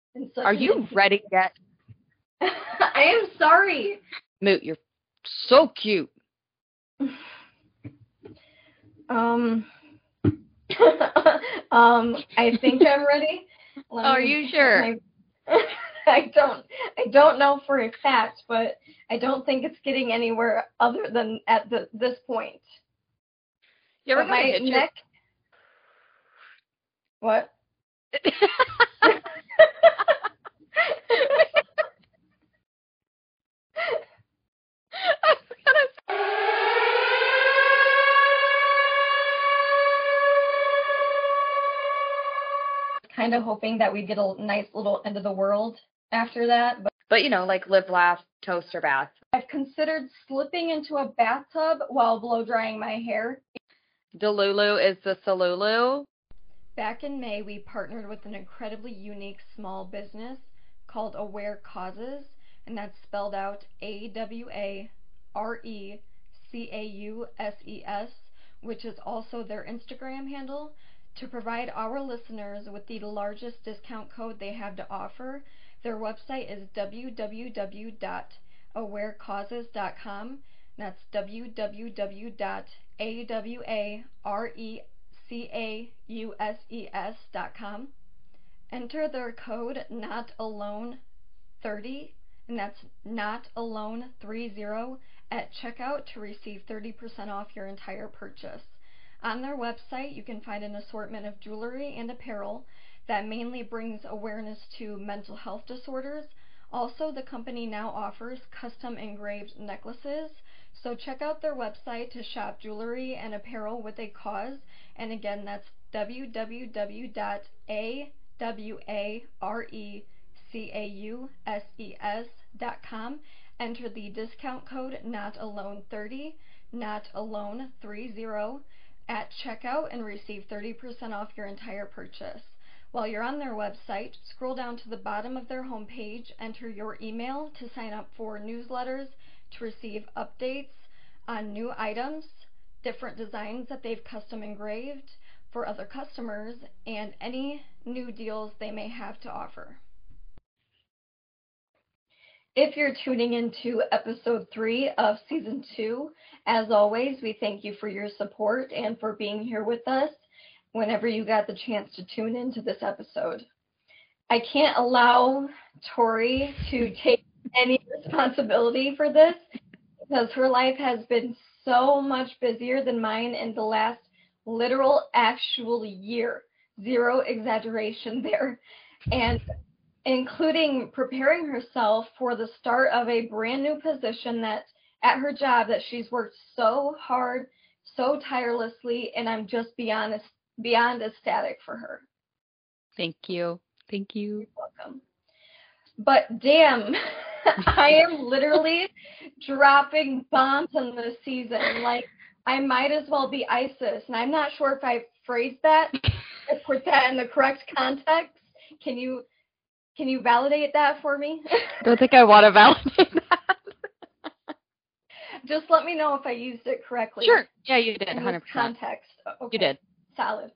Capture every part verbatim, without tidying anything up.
in such Are an you intimate... ready yet? I am sorry. Moot, you're so cute. Um, um, I think I'm ready. Let Are me you sure? My... I don't, I don't know for a fact, but I don't think it's getting anywhere other than at the, this point. You ever But my hit neck. Your... What? Kind of hoping that we'd get a nice little end of the world after that. But, but you know, like live, laugh, toast, or bath. I've considered slipping into a bathtub while blow drying my hair. Delulu is the Salulu. Back in May, we partnered with an incredibly unique small business called Aware Causes, and that's spelled out A W A R E C A U S E S, which is also their Instagram handle, to provide our listeners with the largest discount code they have to offer. Their website is w w w dot aware causes dot com. That's w w w dot aware C A U S E S dot com. Enter their code not alone thirty, and that's not alone thirty at checkout to receive thirty percent off your entire purchase. On their website, you can find an assortment of jewelry and apparel that mainly brings awareness to mental health disorders. Also, the company now offers custom engraved necklaces. So check out their website to shop jewelry and apparel with a cause. And again, that's w w w dot aware C A U S E S dot com. Enter the discount code not alone thirty, not alone thirty at checkout and receive thirty percent off your entire purchase. While you're on their website, scroll down to the bottom of their homepage, enter your email to sign up for newsletters to receive updates on new items, different designs that they've custom engraved for other customers, and any new deals they may have to offer. If you're tuning into episode three of season two, as always, we thank you for your support and for being here with us whenever you got the chance to tune into this episode. I can't allow Tori to take any responsibility for this because her life has been so much busier than mine in the last literal actual year. Zero exaggeration there. And including preparing herself for the start of a brand new position that at her job that she's worked so hard, so tirelessly, and I'm just beyond beyond ecstatic for her. Thank you. Thank you. You're welcome. But damn, I am literally dropping bombs in this season. Like, I might as well be ISIS, and I'm not sure if I phrased that or put that in the correct context. Can you Can you validate that for me? I don't think I want to validate that. Just let me know if I used it correctly. Sure. Yeah, you did. one hundred percent. Context. Okay. You did. Solid.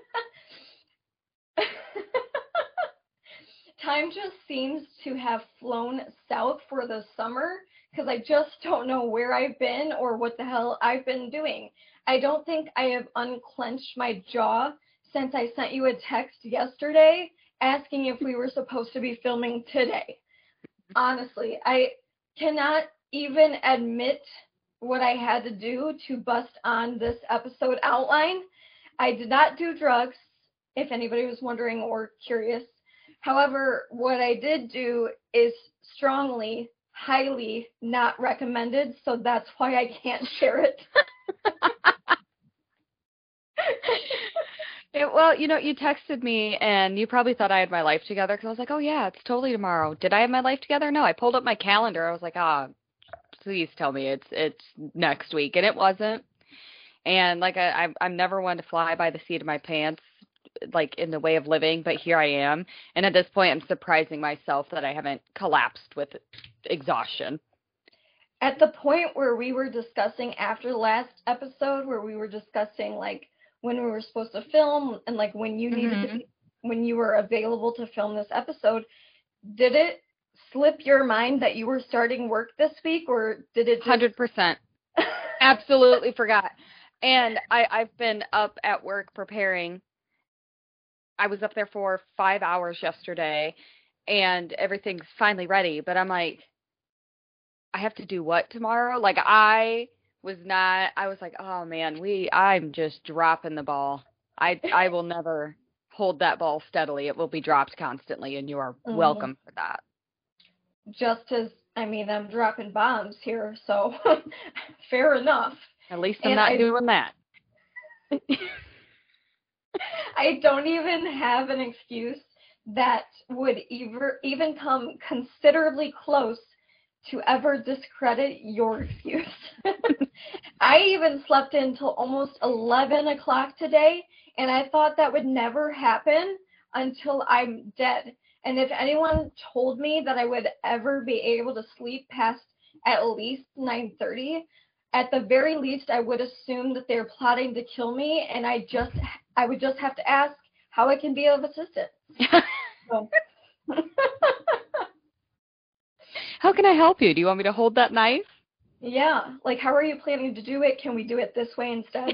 Time just seems to have flown south for the summer because I just don't know where I've been or what the hell I've been doing. I don't think I have unclenched my jaw since I sent you a text yesterday asking if we were supposed to be filming today. Honestly, I cannot even admit what I had to do to bust on this episode outline. I did not do drugs, if anybody was wondering or curious. However, what I did do is strongly, highly not recommended, so that's why I can't share it. It, well, you know, you texted me and you probably thought I had my life together because I was like, oh, yeah, it's totally tomorrow. Did I have my life together? No, I pulled up my calendar. I was like, ah, oh, please tell me it's it's next week. And it wasn't. And like I, I'm, I'm never one to fly by the seat of my pants, like in the way of living. But here I am. And at this point, I'm surprising myself that I haven't collapsed with exhaustion. At the point where we were discussing after the last episode, where we were discussing like when we were supposed to film and like when you needed mm-hmm. to be when you were available to film this episode, did it slip your mind that you were starting work this week, or did it just... one hundred percent. Absolutely forgot. And I, I've been up at work preparing. I was up there for five hours yesterday, and everything's finally ready. But I'm like, I have to do what tomorrow? Like, I was not, I was like, oh man, we, I'm just dropping the ball. I, I will never hold that ball steadily. It will be dropped constantly, and you are mm-hmm. welcome for that. Just as, I mean, I'm dropping bombs here, so fair enough. At least I'm and not I, doing that. I don't even have an excuse that would ever, even come considerably close to ever discredit your excuse. I even slept until almost eleven o'clock today, and I thought that would never happen until I'm dead. And if anyone told me that I would ever be able to sleep past at least nine thirty, at the very least, I would assume that they're plotting to kill me, and I just, I would just have to ask how I can be of assistance. So. How can I help you? Do you want me to hold that knife? Yeah. Like, how are you planning to do it? Can we do it this way instead?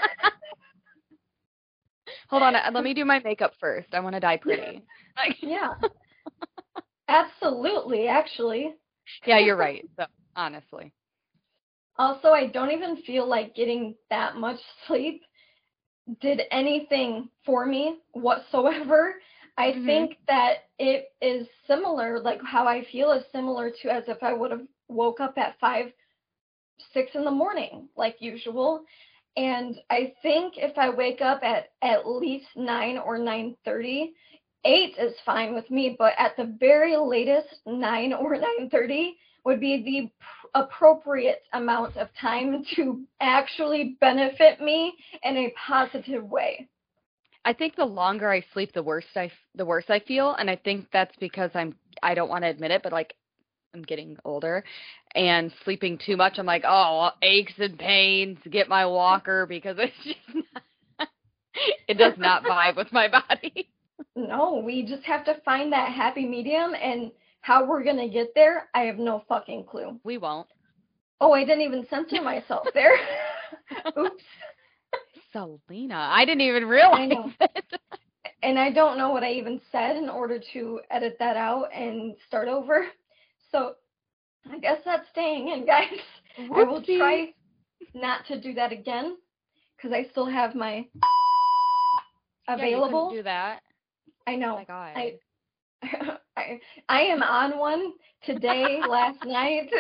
Hold on. Let me do my makeup first. I want to die pretty. Yeah. Absolutely, actually. Yeah, you're right. So, honestly. Also, I don't even feel like getting that much sleep did anything for me whatsoever. I mm-hmm. think that it is similar, like how I feel is similar to as if I would have woke up at five, six in the morning, like usual. And I think if I wake up at at least nine or nine thirty, eight is fine with me, but at the very latest, nine or nine thirty would be the pr- appropriate amount of time to actually benefit me in a positive way. I think the longer I sleep, the worse I the worse I feel, and I think that's because I'm I don't want to admit it, but like I'm getting older, and sleeping too much, I'm like, oh, aches and pains, get my walker, because it's just not, it does not vibe with my body. No, we just have to find that happy medium, and how we're gonna get there, I have no fucking clue. We won't. Oh, I didn't even censor myself there. Oops. Selena, I didn't even realize I know. it. And I don't know what I even said in order to edit that out and start over. So I guess that's staying in, guys. Whoopsie. I will try not to do that again because I still have my available. Yeah, you couldn't do that. I know. Oh my God. I, I, I am on one today, last night.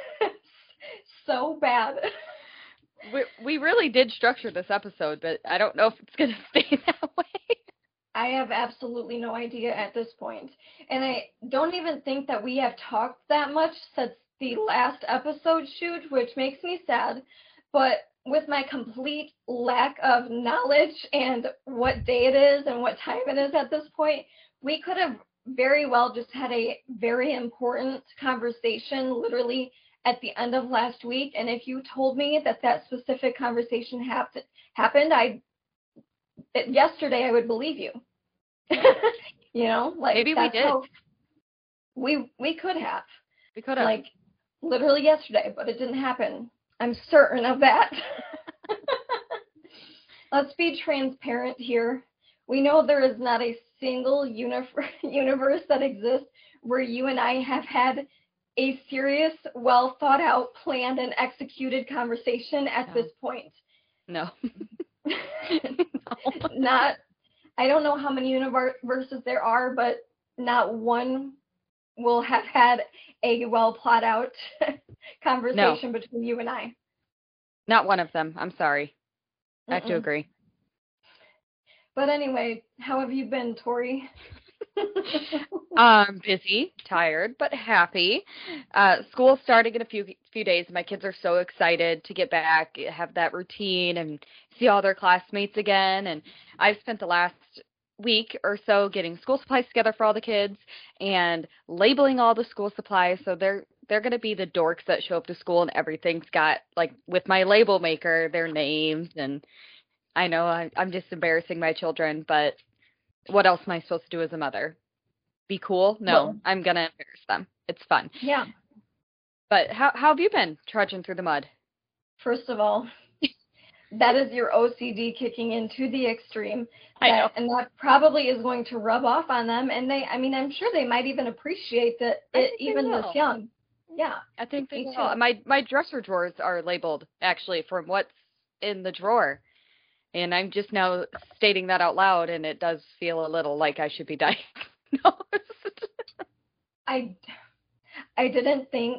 So bad. We we really did structure this episode, but I don't know if it's going to stay that way. I have absolutely no idea at this point. And I don't even think that we have talked that much since the last episode shoot, which makes me sad. But with my complete lack of knowledge and what day it is and what time it is at this point, we could have very well just had a very important conversation literally at the end of last week. And if you told me that that specific conversation hap- happened, I yesterday I would believe you. You know, like maybe we did. We we could have. We could have. Like literally yesterday, but it didn't happen. I'm certain of that. Let's be transparent here. We know there is not a single uni- universe that exists where you and I have had a serious, well thought out, planned, and executed conversation at no. this point. No. No. Not, I don't know how many universes there are, but not one will have had a well thought out conversation no. between you and I. Not one of them. I'm sorry. I have Mm-mm. to agree. But anyway, how have you been, Tori? um, busy, tired, but happy. Uh, school's starting in a few few days. My kids are so excited to get back, have that routine, and see all their classmates again. And I've spent the last week or so getting school supplies together for all the kids and labeling all the school supplies. So they're they're going to be the dorks that show up to school and everything's got, like, with my label maker, their names. And I know I, I'm just embarrassing my children, but what else am I supposed to do as a mother? Be cool? No, Well, I'm going to embarrass them. It's fun. yeah. But how, how have you been trudging through the mud? First of all, that is your O C D kicking in to the extreme. I know. That, and that probably is going to rub off on them. And they, I mean, I'm sure they might even appreciate that I it think they even this will. young. Yeah, I think they me will. too. My, my dresser drawers are labeled, actually, from what's in the drawer. And I'm just now stating that out loud, and it does feel a little like I should be diagnosed. I, I didn't think,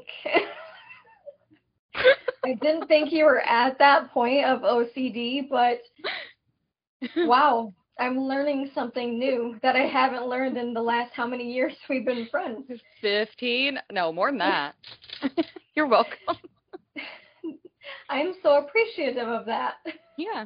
I didn't think you were at that point of O C D, but wow, I'm learning something new that I haven't learned in the last how many years we've been friends. fifteen? No, more than that. You're welcome. I'm so appreciative of that. Yeah.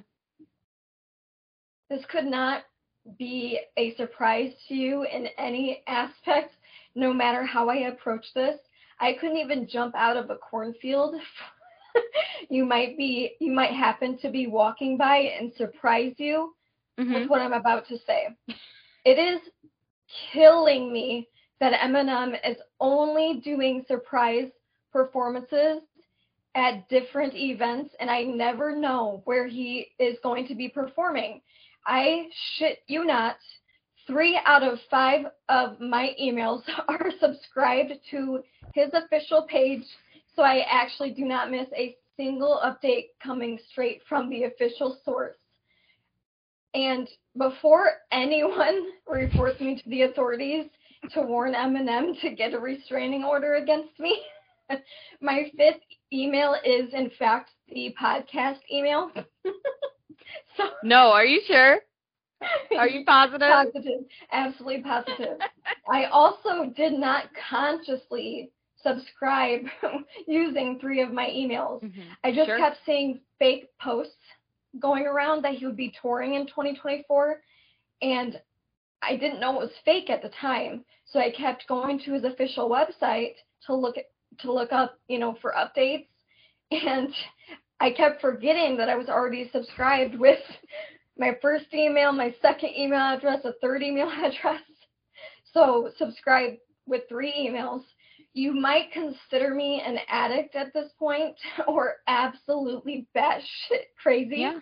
This could not be a surprise to you in any aspect, no matter how I approach this. I couldn't even jump out of a cornfield. You might be, you might happen to be walking by and surprise you Mm-hmm. with what I'm about to say. It is killing me that Eminem is only doing surprise performances at different events, and I never know where he is going to be performing. I shit you not, three out of five of my emails are subscribed to his official page, so I actually do not miss a single update coming straight from the official source. And before anyone reports me to the authorities to warn Eminem to get a restraining order against me, my fifth email is, in fact, the podcast email. So, No, are you sure? Are you positive? Positive, absolutely positive. I also did not consciously subscribe using three of my emails. Mm-hmm. I just Sure. kept seeing fake posts going around that he would be touring in twenty twenty-four, and I didn't know it was fake at the time, so I kept going to his official website to look at, to look up, you know, for updates, and I kept forgetting that I was already subscribed with my first email, my second email address, a third email address. So subscribe with three emails. You might consider me an addict at this point, or absolutely batshit crazy. Yeah.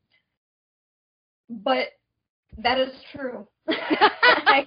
But that is true. I,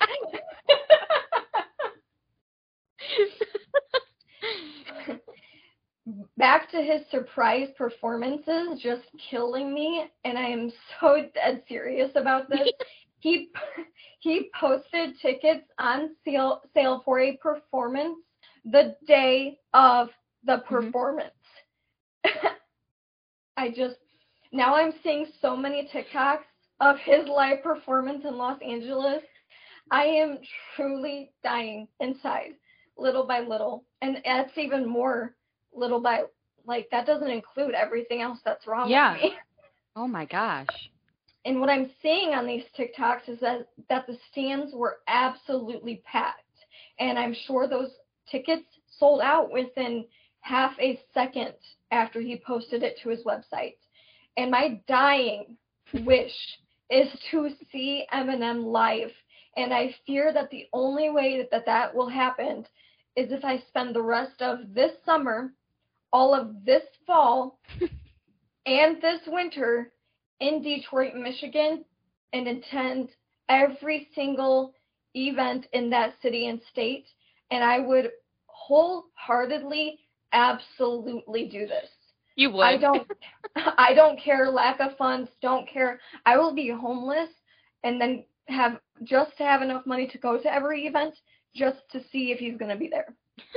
back to his surprise performances, just killing me, and I am so dead serious about this. he he posted tickets on sale sale for a performance the day of the performance. Mm-hmm. I just, now I'm seeing so many TikToks of his live performance in Los Angeles. I am truly dying inside, little by little. And that's even more little by, like, that doesn't include everything else that's wrong yeah. with me. Oh my gosh. And what I'm seeing on these TikToks is that, that the stands were absolutely packed. And I'm sure those tickets sold out within half a second after he posted it to his website. And my dying wish is to see Eminem live. And I fear that the only way that that will happen is if I spend the rest of this summer, all of this fall, and this winter in Detroit, Michigan, and attend every single event in that city and state. And I would wholeheartedly, absolutely do this. You would. I don't, I don't care, lack of funds, don't care. I will be homeless and then have just to have enough money to go to every event just to see if he's going to be there.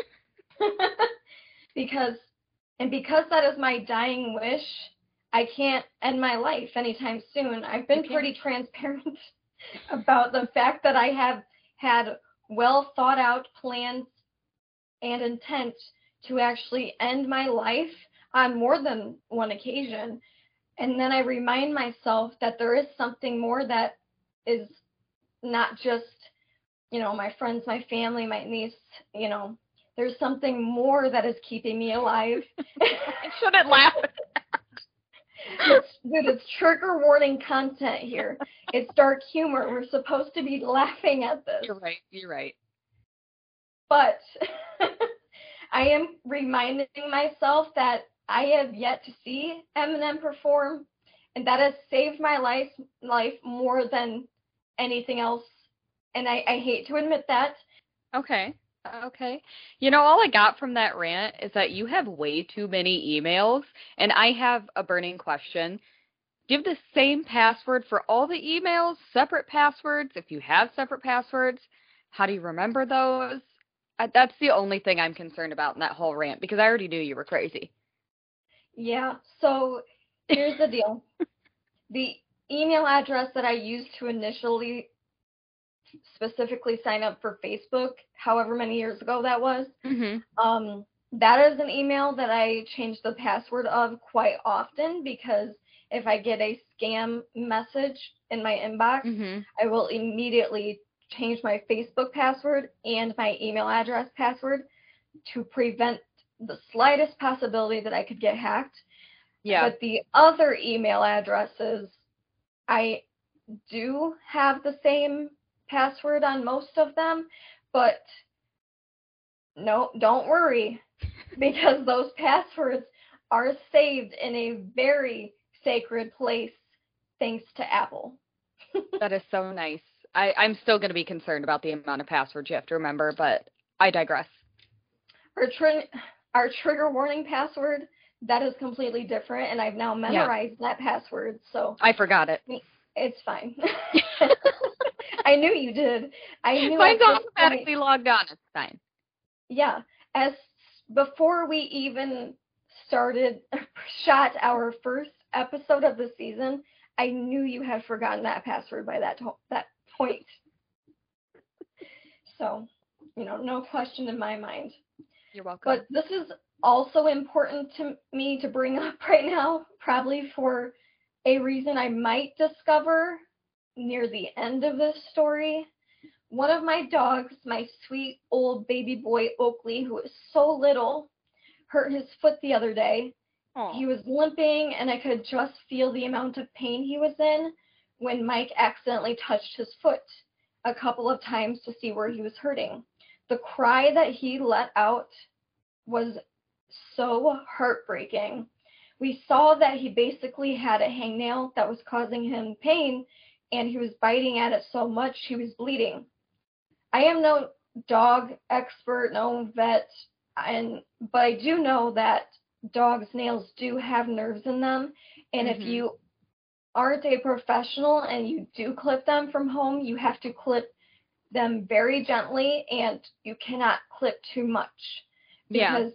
because, and because that is my dying wish, I can't end my life anytime soon. I've been okay. pretty transparent about the fact that I have had well thought out plans and intent to actually end my life on more than one occasion. And then I remind myself that there is something more that is not just, you know, my friends, my family, my niece, you know, there's something more that is keeping me alive. I shouldn't laugh at that. It's, dude, it's trigger warning content here. It's dark humor. We're supposed to be laughing at this. You're right. You're right. But I am reminding myself that I have yet to see Eminem perform, and that has saved my life life more than anything else. And I, I hate to admit that. Okay. Okay. You know, all I got from that rant is that you have way too many emails, and I have a burning question. Give the same password for all the emails, separate passwords. If you have separate passwords, how do you remember those? Uh, That's the only thing I'm concerned about in that whole rant because I already knew you were crazy. Yeah, so here's the deal. The email address that I used to initially specifically sign up for Facebook, however many years ago that was, Mhm. um, that is an email that I change the password of quite often because if I get a scam message in my inbox, Mhm. I will immediately change my Facebook password and my email address password to prevent the slightest possibility that I could get hacked. Yeah. But the other email addresses, I do have the same password on most of them, but no, don't worry, because those passwords are saved in a very sacred place thanks to Apple. That is so nice. I, I'm still going to be concerned about the amount of passwords you have to remember, but I digress. Our, tr- our trigger warning password, that is completely different, and I've now Yeah. memorized that password, so I forgot it. it's fine. I knew you did. I knew at Mine's this point, automatically logged on. It's fine. yeah, as before we even started, shot our first episode of the season, I knew you had forgotten that password by that to- that point. So, you know, no question in my mind. You're welcome. But this is also important to me to bring up right now, probably for a reason I might discover near the end of this story. One of my dogs, my sweet old baby boy Oakley, who is so little, hurt his foot the other day. Aw. He was limping, and I could just feel the amount of pain he was in when Mike accidentally touched his foot a couple of times to see where he was hurting. The cry that he let out was so heartbreaking. We saw that he basically had a hangnail that was causing him pain, and he was biting at it so much he was bleeding. I am no dog expert, no vet, and but I do know that dogs' nails do have nerves in them, and if Mhm. you aren't a professional and you do clip them from home, you have to clip them very gently, and you cannot clip too much Yeah. because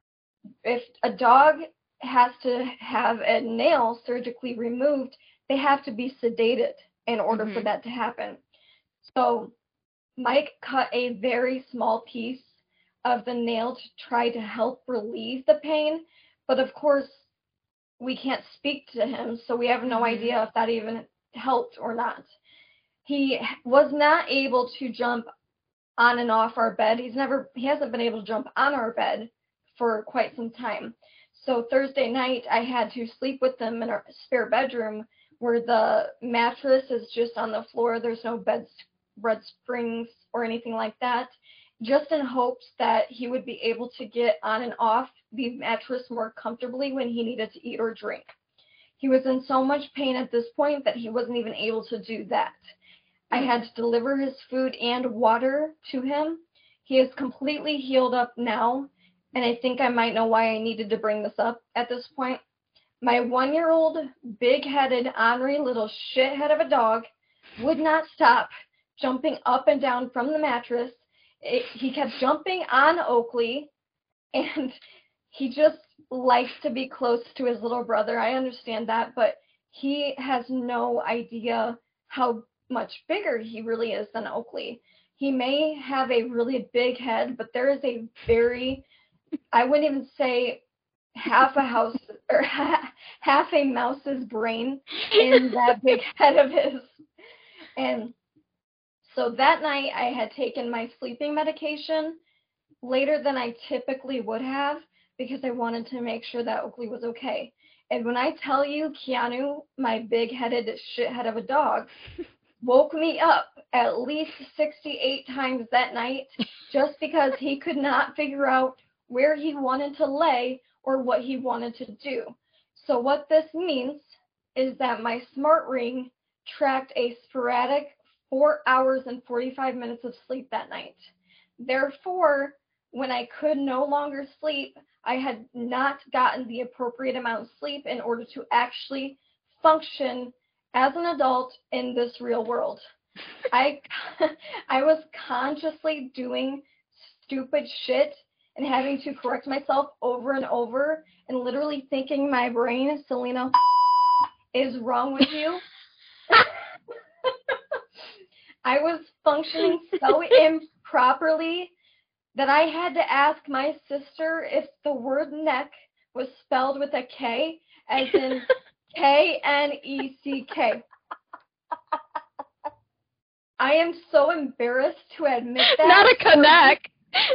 if a dog has to have a nail surgically removed, they have to be sedated in order for Mhm. that to happen. So Mike cut a very small piece of the nail to try to help relieve the pain, but of course, we can't speak to him, so we have no Mhm. idea if that even helped or not. He was not able to jump on and off our bed. He's never, he hasn't been able to jump on our bed for quite some time. So Thursday night, I had to sleep with him in our spare bedroom where the mattress is just on the floor. There's no bed bed springs or anything like that, just in hopes that he would be able to get on and off the mattress more comfortably when he needed to eat or drink. He was in so much pain at this point that he wasn't even able to do that. I had to deliver his food and water to him. He is completely healed up now, and I think I might know why I needed to bring this up at this point. My one-year-old, big-headed, ornery little shithead of a dog would not stop jumping up and down from the mattress. It, he kept jumping on Oakley, and he just likes to be close to his little brother. I understand that, but he has no idea how much bigger he really is than Oakley. He may have a really big head, but there is a very, I wouldn't even say half a house or half a mouse's brain in that big head of his. And so that night I had taken my sleeping medication later than I typically would have because I wanted to make sure that Oakley was okay. And when I tell you, Keanu, my big-headed shithead of a dog, woke me up at least sixty-eight times that night just because he could not figure out where he wanted to lay or what he wanted to do. So what this means is that my smart ring tracked a sporadic four hours and forty-five minutes of sleep that night. Therefore, when I could no longer sleep, I had not gotten the appropriate amount of sleep in order to actually function as an adult in this real world. I I was consciously doing stupid shit and having to correct myself over and over and literally thinking my brain, Selena, is wrong with you. I was functioning so improperly that I had to ask my sister if the word neck was spelled with a K, as in K N E C K. I am so embarrassed to admit that. Not a connect.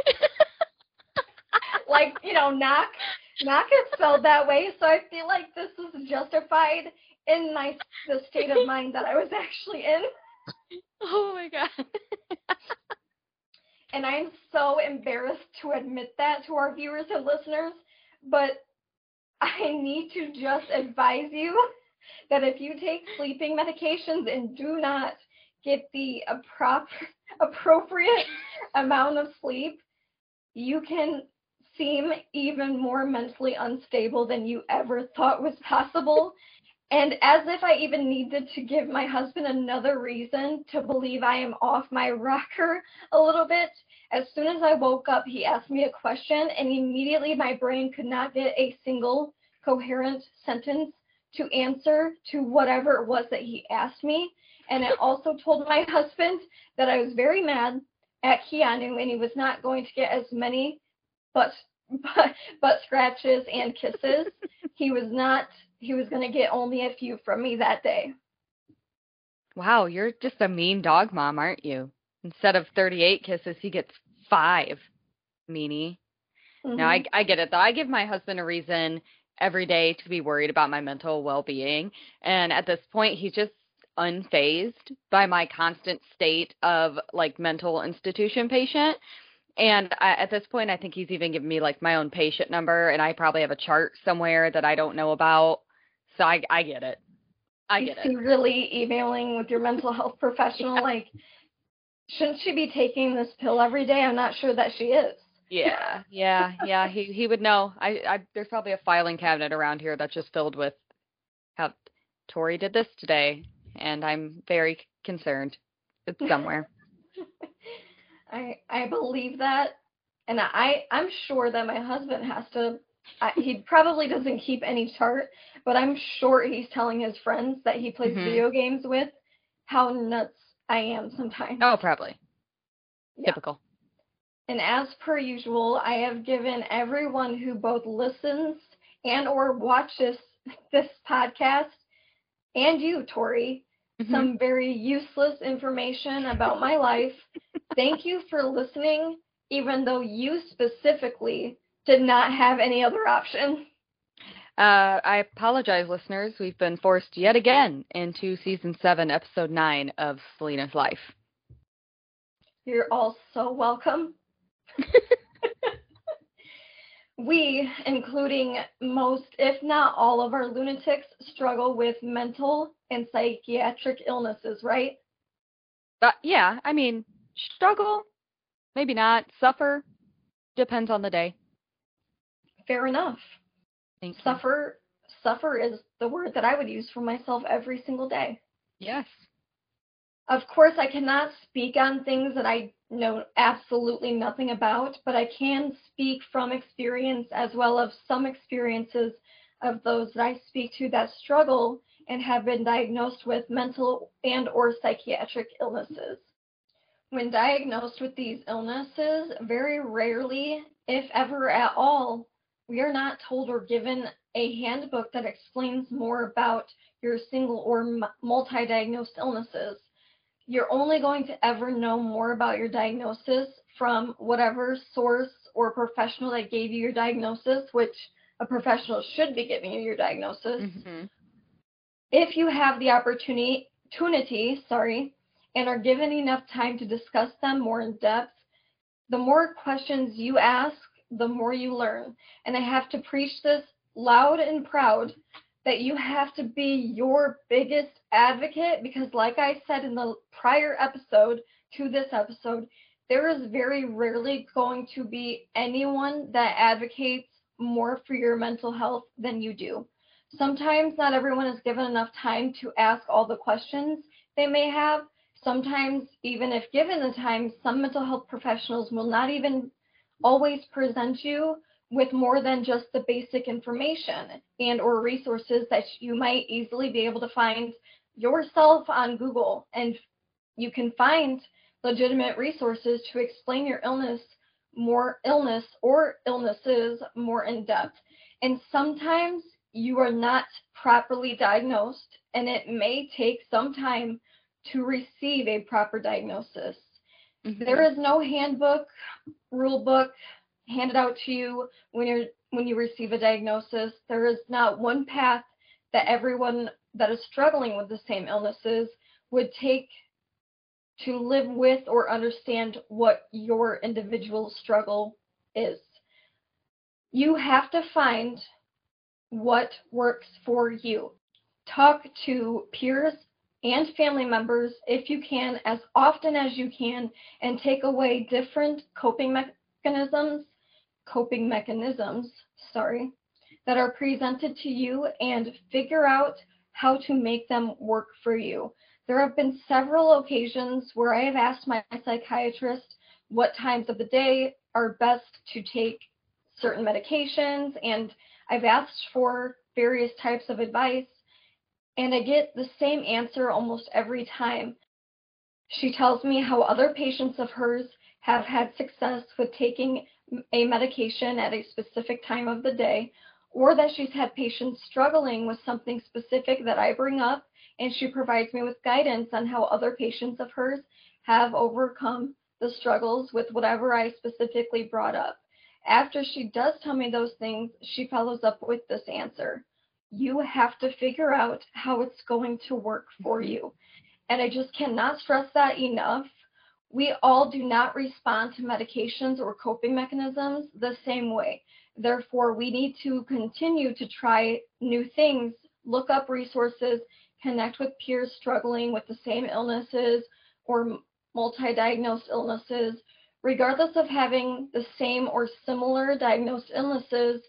Like, you know, knock. Knock is spelled that way, so I feel like this is justified in my the state of mind that I was actually in. Oh my god. And I'm so embarrassed to admit that to our viewers and listeners, but I need to just advise you that if you take sleeping medications and do not get the appro- appropriate amount of sleep, you can seem even more mentally unstable than you ever thought was possible. And as if I even needed to give my husband another reason to believe I am off my rocker a little bit, as soon as I woke up, he asked me a question, and immediately my brain could not get a single coherent sentence to answer to whatever it was that he asked me. And it also told my husband that I was very mad at Keanu, and he was not going to get as many butt, butt, butt scratches and kisses. He was not... He was going to get only a few from me that day. Wow, you're just a mean dog mom, aren't you? Instead of thirty-eight kisses, he gets five, meanie. Mm-hmm. No, I, I get it, though. I give my husband a reason every day to be worried about my mental well-being. And at this point, he's just unfazed by my constant state of, like, mental institution patient. And I, at this point, I think he's even given me, like, my own patient number, and I probably have a chart somewhere that I don't know about. So I, I get it. I get He's it. really emailing with your mental health professional, yeah. Like, shouldn't she be taking this pill every day? I'm not sure that she is. Yeah, yeah, yeah. He he would know. I, I there's probably a filing cabinet around here that's just filled with how Tori did this today, and I'm very concerned. It's somewhere. I I believe that, and I I'm sure that my husband has to. I, he probably doesn't keep any chart, but I'm sure he's telling his friends that he plays mm-hmm. video games with how nuts I am sometimes. Oh, probably. Yeah. Typical. And as per usual, I have given everyone who both listens and or watches this podcast, and you, Tori, mm-hmm. some very useless information about my life. Thank you for listening, even though you specifically did not have any other option. Uh, I apologize, listeners. We've been forced yet again into season seven, episode nine of Selena's Life. You're all so welcome. We, including most, if not all of our lunatics, struggle with mental and psychiatric illnesses, right? Uh, yeah, I mean, struggle, maybe not. Suffer, depends on the day. Fair enough. Thank you. Suffer, suffer is the word that I would use for myself every single day. Yes. Of course, I cannot speak on things that I know absolutely nothing about, but I can speak from experience as well as some experiences of those that I speak to that struggle and have been diagnosed with mental and or psychiatric illnesses. When diagnosed with these illnesses, very rarely, if ever at all, we are not told or given a handbook that explains more about your single or multi-diagnosed illnesses. You're only going to ever know more about your diagnosis from whatever source or professional that gave you your diagnosis, which a professional should be giving you your diagnosis. Mm-hmm. If you have the opportunity, opportunity, sorry, and are given enough time to discuss them more in depth, the more questions you ask, the more you learn. And I have to preach this loud and proud that you have to be your biggest advocate, because like I said in the prior episode to this episode, there is very rarely going to be anyone that advocates more for your mental health than you do. Sometimes not everyone is given enough time to ask all the questions they may have. Sometimes, even if given the time, some mental health professionals will not even always present you with more than just the basic information and or resources that you might easily be able to find yourself on Google. And you can find legitimate resources to explain your illness more illness or illnesses more in depth. And sometimes you are not properly diagnosed, and it may take some time to receive a proper diagnosis. Mm-hmm. There is no handbook, rule book handed out to you when you're when you receive a diagnosis. There is not one path that everyone that is struggling with the same illnesses would take to live with or understand what your individual struggle is. You have to find what works for you. Talk to peers and family members if you can, as often as you can, and take away different coping mechanisms, coping mechanisms, sorry, that are presented to you, and figure out how to make them work for you. There have been several occasions where I have asked my psychiatrist what times of the day are best to take certain medications, and I've asked for various types of advice, and I get the same answer almost every time. She tells me how other patients of hers have had success with taking a medication at a specific time of the day, or that she's had patients struggling with something specific that I bring up, and she provides me with guidance on how other patients of hers have overcome the struggles with whatever I specifically brought up. After she does tell me those things, she follows up with this answer: you have to figure out how it's going to work for you. And I just cannot stress that enough. We all do not respond to medications or coping mechanisms the same way. Therefore, we need to continue to try new things, look up resources, connect with peers struggling with the same illnesses or multi-diagnosed illnesses. Regardless of having the same or similar diagnosed illnesses,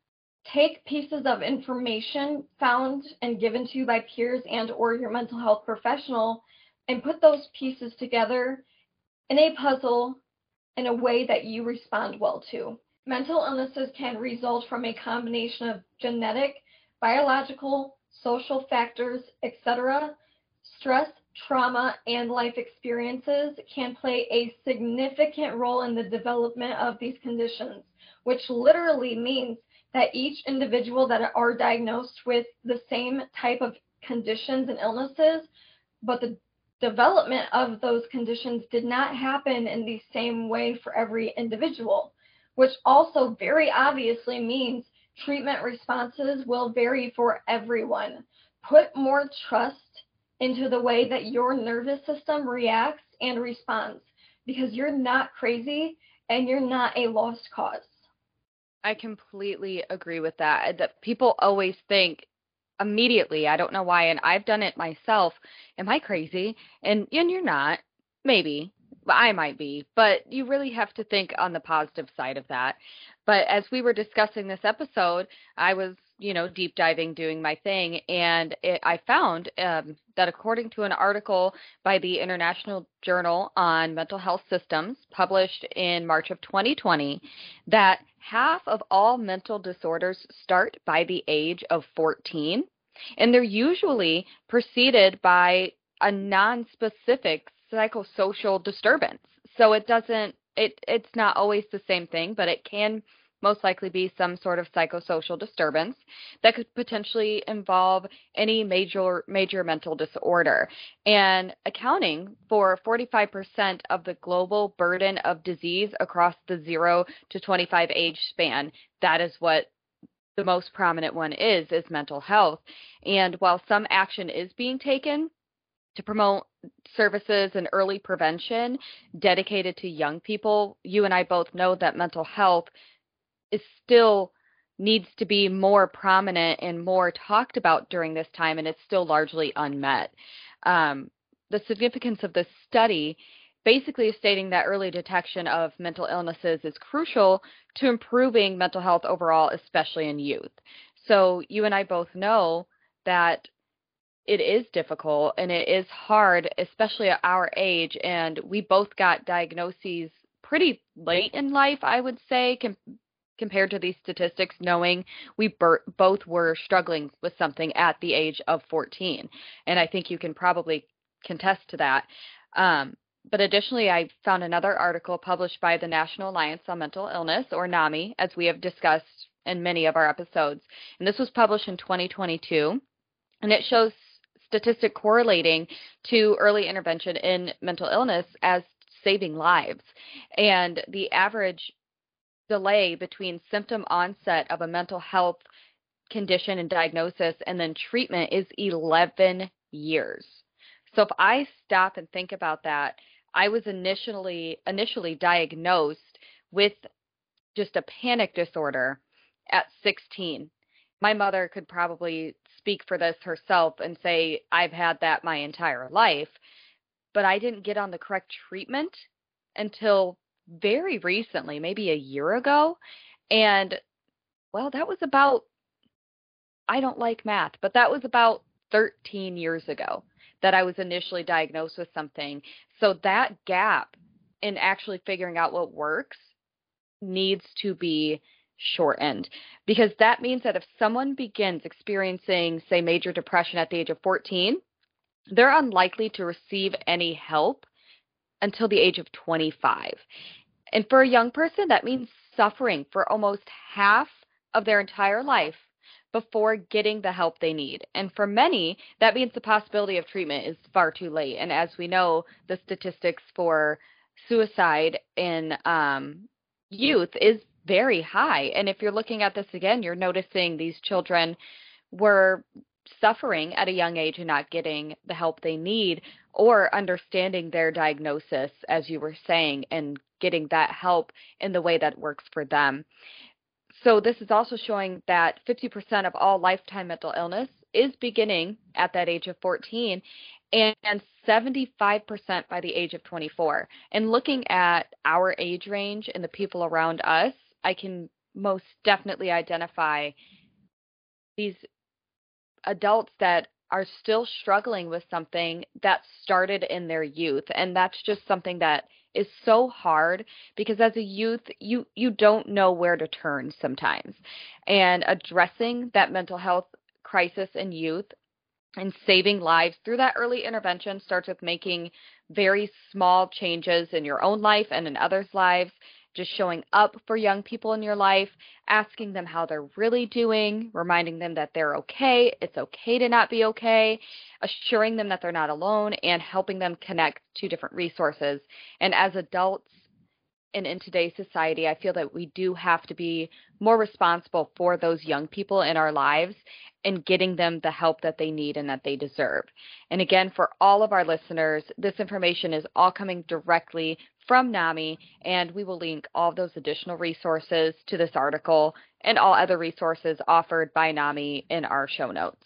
take pieces of information found and given to you by peers and or your mental health professional and put those pieces together in a puzzle in a way that you respond well to. Mental illnesses can result from a combination of genetic, biological, social factors, et cetera. Stress, trauma, and life experiences can play a significant role in the development of these conditions, which literally means that each individual that are diagnosed with the same type of conditions and illnesses, but the development of those conditions did not happen in the same way for every individual, which also very obviously means treatment responses will vary for everyone. Put more trust into the way that your nervous system reacts and responds, because you're not crazy and you're not a lost cause. I completely agree with that. That people always think immediately, I don't know why, and I've done it myself, am I crazy? And and you're not, maybe, but I might be, but you really have to think on the positive side of that. But as we were discussing this episode, I was, you know, deep diving, doing my thing, and it, I found um, that according to an article by the International Journal on Mental Health Systems, published in March of twenty twenty, that half of all mental disorders start by the age of fourteen, and they're usually preceded by a non-specific psychosocial disturbance. So it doesn't, it it's not always the same thing, but it can most likely be some sort of psychosocial disturbance that could potentially involve any major major mental disorder, and accounting for forty-five percent of the global burden of disease across the zero to twenty-five age span. That is what the most prominent one is, is mental health. And while some action is being taken to promote services and early prevention dedicated to young people, you and I both know that mental health is still needs to be more prominent and more talked about during this time, and it's still largely unmet. Um, the significance of this study basically is stating that early detection of mental illnesses is crucial to improving mental health overall, especially in youth. So you and I both know that it is difficult and it is hard, especially at our age. And we both got diagnoses pretty late in life, I would say, com- compared to these statistics, knowing we ber- both were struggling with something at the age of fourteen. And I think you can probably contest to that. Um, but additionally, I found another article published by the National Alliance on Mental Illness, or NAMI, as we have discussed in many of our episodes. And this was published in twenty twenty-two, and it shows statistic correlating to early intervention in mental illness as saving lives. And the average delay between symptom onset of a mental health condition and diagnosis and then treatment is eleven years. So if I stop and think about that, I was initially initially diagnosed with just a panic disorder at sixteen. My mother could probably speak for this herself and say I've had that my entire life, but I didn't get on the correct treatment until very recently, maybe a year ago. And well, that was about, I don't like math, but that was about thirteen years ago that I was initially diagnosed with something. So that gap in actually figuring out what works needs to be shortened, because that means that if someone begins experiencing, say, major depression at the age of fourteen, they're unlikely to receive any help until the age of twenty-five. And for a young person, that means suffering for almost half of their entire life before getting the help they need. And for many, that means the possibility of treatment is far too late. And as we know, the statistics for suicide in um, youth is very high. And if you're looking at this again, you're noticing these children were suffering at a young age and not getting the help they need, or understanding their diagnosis, as you were saying, and getting that help in the way that works for them. So this is also showing that fifty percent of all lifetime mental illness is beginning at that age of fourteen, and seventy-five percent by the age of twenty-four. And looking at our age range and the people around us, I can most definitely identify these adults that are still struggling with something that started in their youth. And that's just something that is so hard, because as a youth, you you don't know where to turn sometimes. And addressing that mental health crisis in youth and saving lives through that early intervention starts with making very small changes in your own life and in others' lives, just showing up for young people in your life, asking them how they're really doing, reminding them that they're okay, it's okay to not be okay, assuring them that they're not alone, and helping them connect to different resources. And as adults and in today's society, I feel that we do have to be more responsible for those young people in our lives and getting them the help that they need and that they deserve. And again, for all of our listeners, this information is all coming directly from NAMI, and we will link all of those additional resources to this article and all other resources offered by NAMI in our show notes.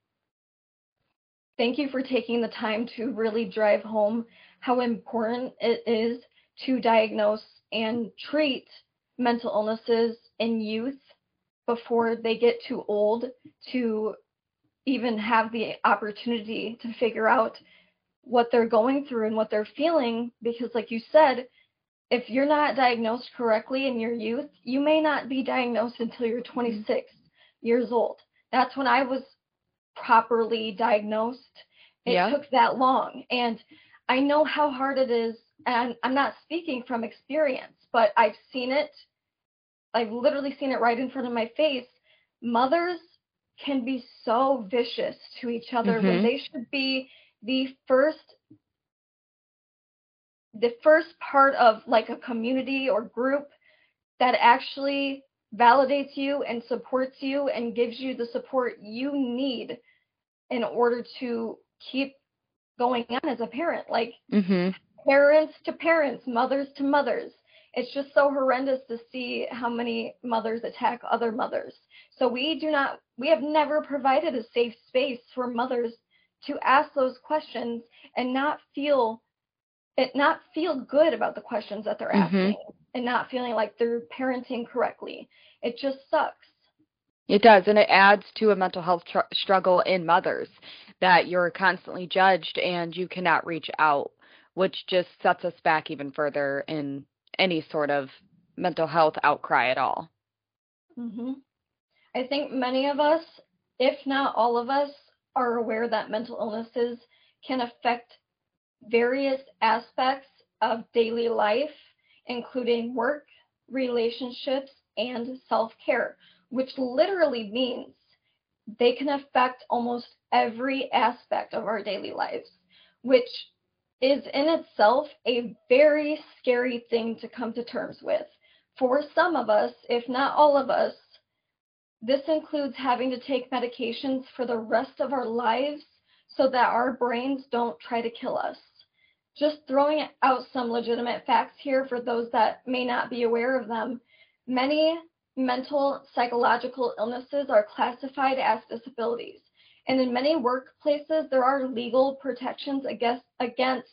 Thank you for taking the time to really drive home how important it is to diagnose and treat mental illnesses in youth before they get too old to even have the opportunity to figure out what they're going through and what they're feeling. Because like you said, if you're not diagnosed correctly in your youth, you may not be diagnosed until you're twenty-six years old. That's when I was properly diagnosed. It Yeah. took that long. And I know how hard it is. And I'm not speaking from experience, but I've seen it. I've literally seen it right in front of my face. Mothers can be so vicious to each other Mm-hmm. when they should be the first the first part of like a community or group that actually validates you and supports you and gives you the support you need in order to keep going on as a parent. Like, Mm-hmm. parents to parents, mothers to mothers. It's just so horrendous to see how many mothers attack other mothers. So we do not, we have never provided a safe space for mothers to ask those questions and not feel it, not feel good about the questions that they're Mm-hmm. asking and not feeling like they're parenting correctly. It just sucks. It does, and it adds to a mental health tr- struggle in mothers that you're constantly judged and you cannot reach out, which just sets us back even further in any sort of mental health outcry at all. hmm I think many of us, if not all of us, are aware that mental illnesses can affect various aspects of daily life, including work, relationships, and self-care, which literally means they can affect almost every aspect of our daily lives, which is in itself a very scary thing to come to terms with. For some of us, if not all of us, this includes having to take medications for the rest of our lives so that our brains don't try to kill us. Just throwing out some legitimate facts here for those that may not be aware of them. Many mental psychological illnesses are classified as disabilities. And in many workplaces, there are legal protections against, against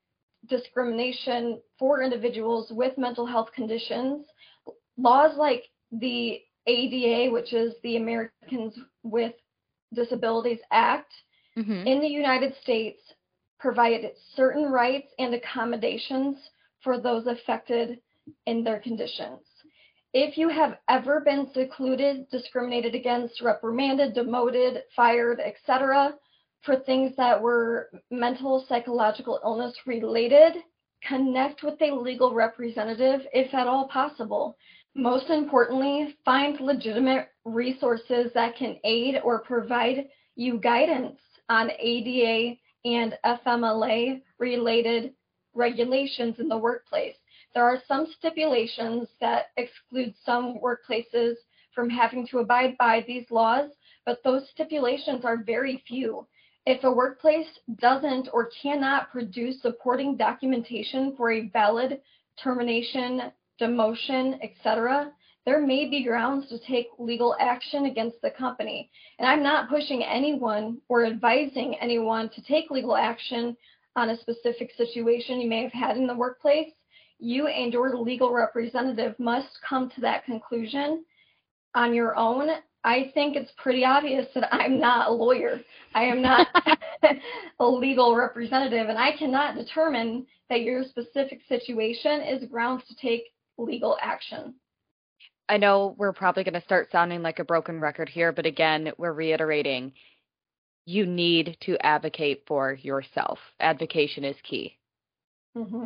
discrimination for individuals with mental health conditions. Laws like the A D A, which is the Americans with Disabilities Act, Mm-hmm. in the United States provide certain rights and accommodations for those affected in their conditions. If you have ever been secluded, discriminated against, reprimanded, demoted, fired, et cetera, for things that were mental, psychological illness related, connect with a legal representative if at all possible. Most importantly, find legitimate resources that can aid or provide you guidance on A D A and F M L A related regulations in the workplace. There are some stipulations that exclude some workplaces from having to abide by these laws, but those stipulations are very few. If a workplace doesn't or cannot produce supporting documentation for a valid termination, demotion, et cetera, there may be grounds to take legal action against the company. And I'm not pushing anyone or advising anyone to take legal action on a specific situation you may have had in the workplace. You and your legal representative must come to that conclusion on your own. I think it's pretty obvious that I'm not a lawyer. I am not a legal representative, and I cannot determine that your specific situation is grounds to take legal action. I know we're probably going to start sounding like a broken record here, but again, we're reiterating you need to advocate for yourself. Advocation is key. Mm-hmm.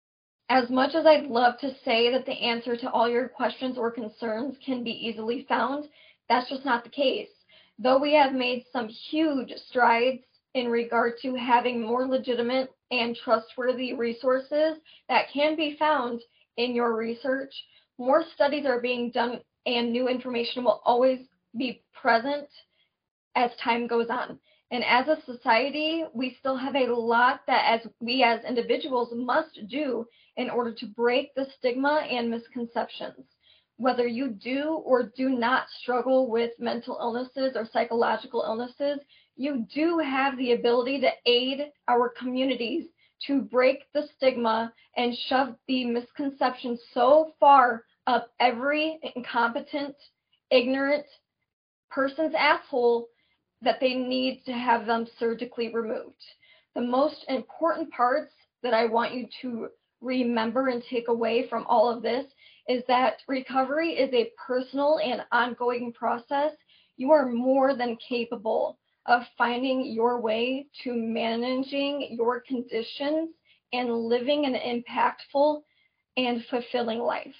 As much as I'd love to say that the answer to all your questions or concerns can be easily found, that's just not the case. Though we have made some huge strides in regard to having more legitimate and trustworthy resources that can be found in your research, more studies are being done and new information will always be present as time goes on. And as a society, we still have a lot that as we as individuals must do in order to break the stigma and misconceptions. Whether you do or do not struggle with mental illnesses or psychological illnesses, you do have the ability to aid our communities to break the stigma and shove the misconceptions so far up every incompetent, ignorant person's asshole that they need to have them surgically removed. The most important parts that I want you to remember and take away from all of this is that recovery is a personal and ongoing process. You are more than capable of finding your way to managing your conditions and living an impactful and fulfilling life.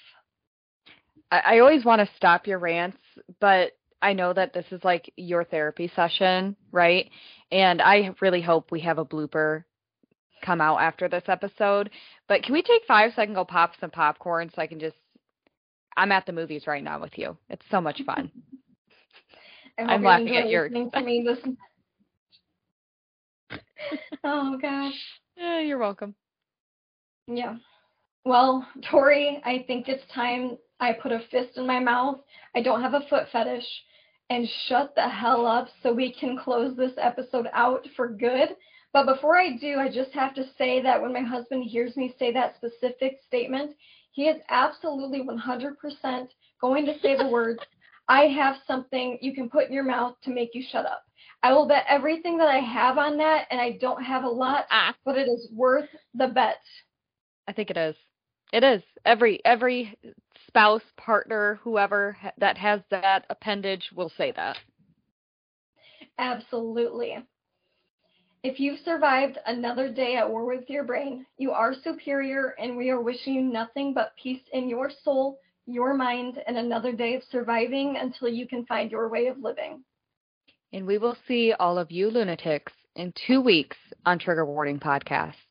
I, I always want to stop your rants, but I know that this is like your therapy session, right? And I really hope we have a blooper come out after this episode. But can we take five so I can go pop some popcorn so I can just, I'm at the movies right now with you. It's so much fun. I hope I'm you laughing enjoy at your listening to me this. Oh gosh. Yeah, you're welcome. Yeah. Well, Tori, I think it's time I put a fist in my mouth. I don't have a foot fetish. And shut the hell up so we can close this episode out for good. But before I do, I just have to say that when my husband hears me say that specific statement, he is absolutely one hundred percent going to say the words, I have something you can put in your mouth to make you shut up. I will bet everything that I have on that, and I don't have a lot, Ah. but it is worth the bet. I think it is. It is. Every every spouse, partner, whoever ha- that has that appendage will say that. Absolutely. If you've survived another day at war with your brain, you are superior, and we are wishing you nothing but peace in your soul, your mind, and another day of surviving until you can find your way of living. And we will see all of you lunatics in two weeks on Trigger Warning Podcast.